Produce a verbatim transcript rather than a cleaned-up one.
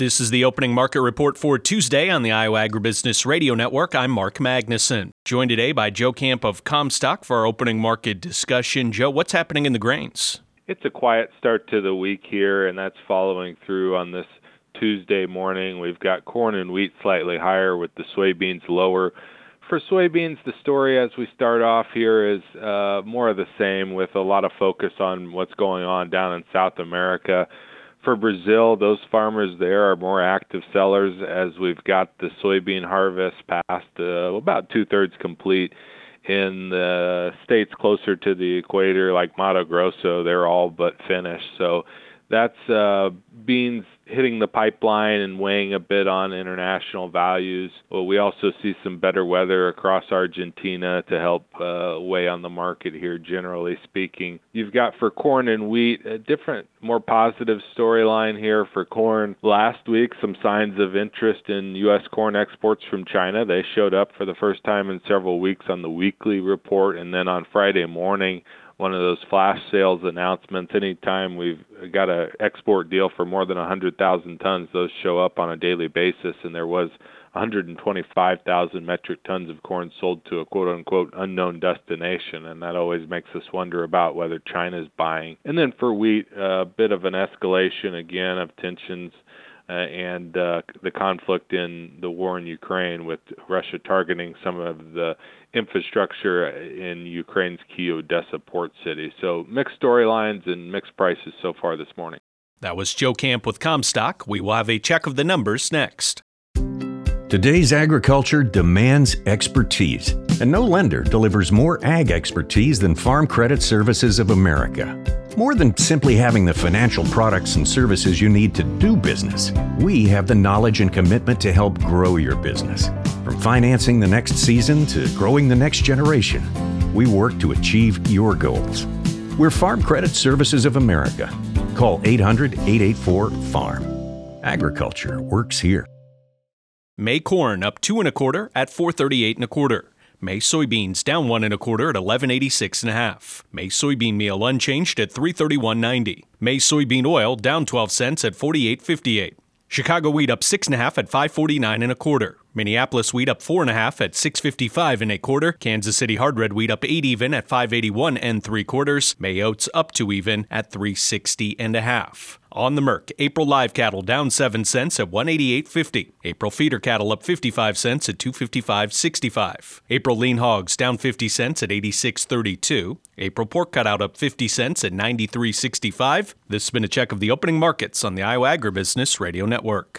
This is the opening market report for Tuesday on the Iowa Agribusiness Radio Network. I'm Mark Magnuson, joined today by Joe Camp of Comstock for our opening market discussion. Joe, what's happening in the grains? It's a quiet start to the week here, and that's following through on this Tuesday morning. We've got corn and wheat slightly higher with the soybeans lower. For soybeans, the story as we start off here is uh, more of the same, with a lot of focus on what's going on down in South America. For Brazil, those farmers there are more active sellers as we've got the soybean harvest past uh, about two-thirds complete. In the states closer to the equator, like Mato Grosso, they're all but finished. So that's uh, beans hitting the pipeline and weighing a bit on international values. Well, we also see some better weather across Argentina to help uh, weigh on the market here, generally speaking. You've got for corn and wheat a different, more positive storyline here. For corn, last week, some signs of interest in U S corn exports from China. They showed up for the first time in several weeks on the weekly report, and then on Friday morning, one of those flash sales announcements. Anytime we've got an export deal for more than one hundred thousand tons, those show up on a daily basis, and there was one hundred twenty-five thousand metric tons of corn sold to a quote-unquote unknown destination, and that always makes us wonder about whether China's buying. And then for wheat, a bit of an escalation again of tensions Uh, and uh, the conflict in the war in Ukraine, with Russia targeting some of the infrastructure in Ukraine's key Odessa port city. So mixed storylines and mixed prices so far this morning. That was Joe Camp with Comstock. We will have a check of the numbers next. Today's agriculture demands expertise, and no lender delivers more ag expertise than Farm Credit Services of America. More than simply having the financial products and services you need to do business, we have the knowledge and commitment to help grow your business. From financing the next season to growing the next generation, we work to achieve your goals. We're Farm Credit Services of America. Call eight hundred, eight eight four, farm. Agriculture works here. May corn up two and a quarter at four thirty-eight and a quarter. May soybeans down one and a quarter at eleven eighty-six and a half. May soybean meal unchanged at three thirty-one ninety. May soybean oil down twelve cents at forty-eight fifty-eight. Chicago wheat up six and a half at five forty-nine and a quarter. Minneapolis wheat up four and a half at six fifty-five and a quarter. Kansas City hard red wheat up eight even at five eighty-one and three quarters. May oats up two even at three sixty and a half. On the Merc, April live cattle down seven cents at one eighty-eight fifty. April feeder cattle up fifty-five cents at two fifty-five sixty-five. April lean hogs down fifty cents at eighty-six thirty-two. April pork cutout up fifty cents at ninety-three sixty-five. This has been a check of the opening markets on the Iowa Agribusiness Radio Network.